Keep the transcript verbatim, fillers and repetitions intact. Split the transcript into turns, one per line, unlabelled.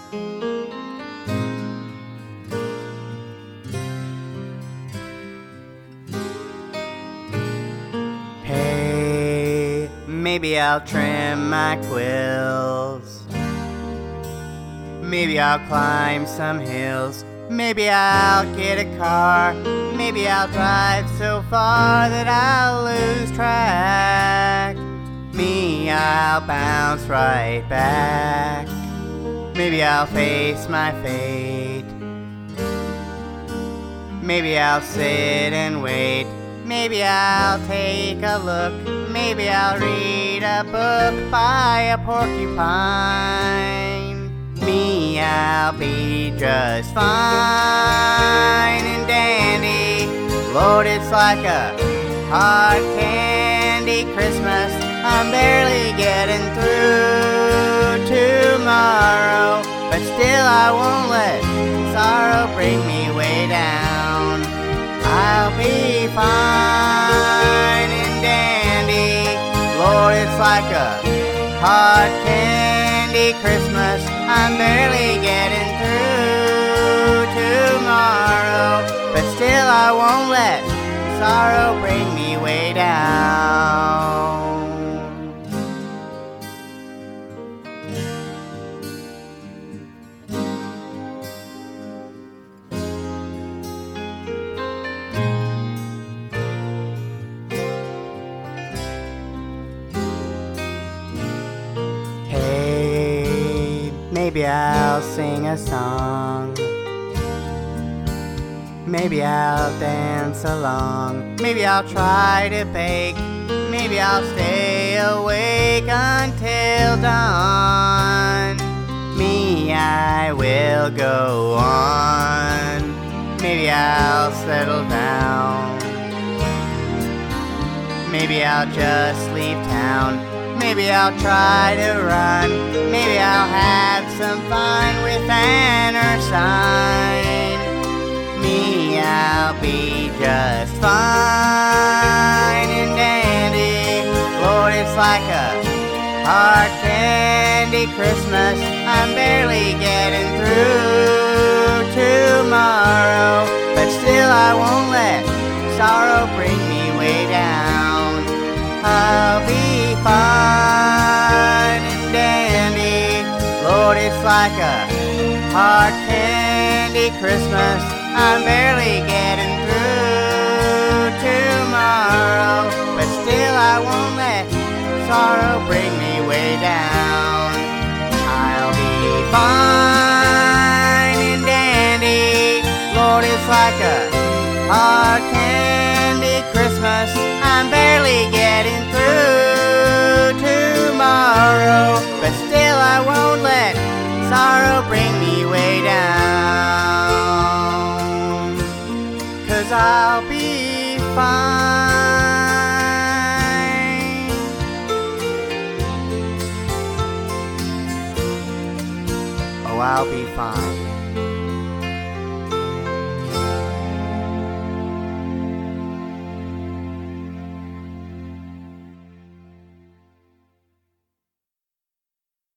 Hey, maybe I'll trim my quills. Maybe I'll climb some hills. Maybe I'll get a car. Maybe I'll drive so far that I'll lose track. Me, I'll bounce right back. Maybe I'll face my fate. Maybe I'll sit and wait. Maybe I'll take a look. Maybe I'll read a book by a porcupine. Me, I'll be just fine and dandy. Lord, it's like a hard candy Christmas. I'm barely getting through tomorrow, but still I won't let sorrow bring me way down. I'll be fine and dandy. Lord, it's like a hard candy Christmas. I'm barely getting through tomorrow, but still I won't let sorrow bring me way down. Maybe I'll sing a song. Maybe I'll dance along. Maybe I'll try to bake. Maybe I'll stay awake until dawn. Me, I will go on. Maybe I'll settle down. Maybe I'll just leave town. Maybe I'll try to run. Maybe I'll have some fun with Anne or Sign. Me, I'll be just fine and dandy. Lord, it's like a hard candy Christmas. I'm barely getting through tomorrow, but still I won't let sorrow bring me way down. I'll be fine and dandy. Lord, it's like a hard candy Christmas. I'm barely getting through tomorrow, but still I won't let sorrow bring me way down. I'll be fine and dandy. Lord, it's like a hard candy Christmas. I'm barely getting through tomorrow, but still I won't let sorrow bring me way down. 'Cause I'll be fine. Oh, I'll be fine.